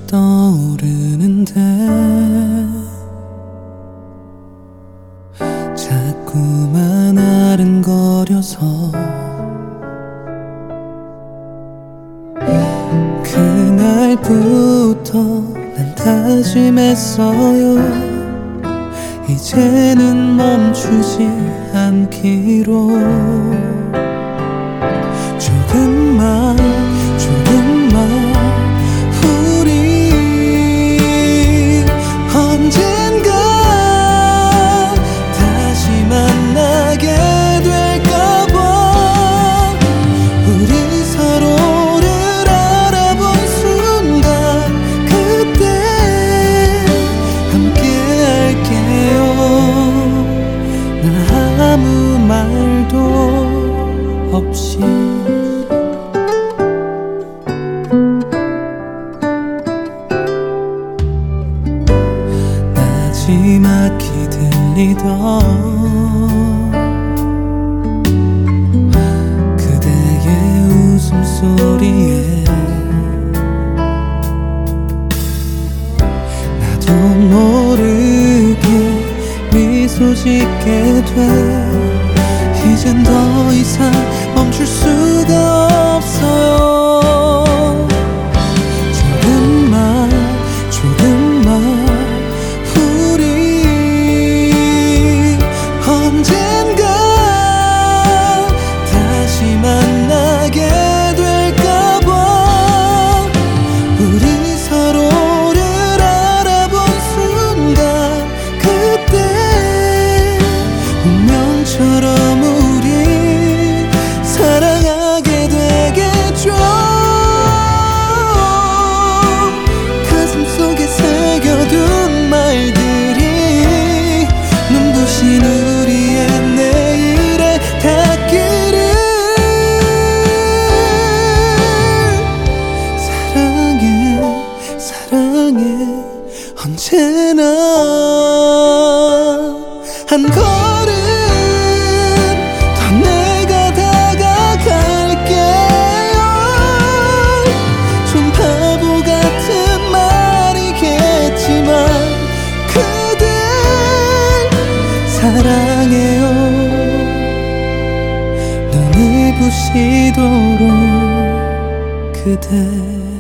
떠오르는데 자꾸만 아른거려서 그날부터 난 다짐했어요. 이제는 멈추지 않기로. 조금만 우리 언젠가 다시 만나게 될까봐. 우리 서로를 알아본 순간 그때 함께 할게요. 난 아무 말도 없이. 나지막히 들리던 그대의 웃음소리에 나도 모르게 미소 짓게 돼. 이젠 더 이상 멈출 수가 없어요. 조금만 우리 언젠가 다시 만나게 될까봐. 우리 서로를 알아본 순간 그때 운명처럼 우리 사랑하게 되겠죠. 가슴속에 새겨둔 말들이 눈부신 우리의 내일에 닿기를. 사랑해 언제나 한 걸음 더 내가 다가갈게요. 좀 바보 같은 말이겠지만 그댈 사랑해요. 눈을 부시도록 그대.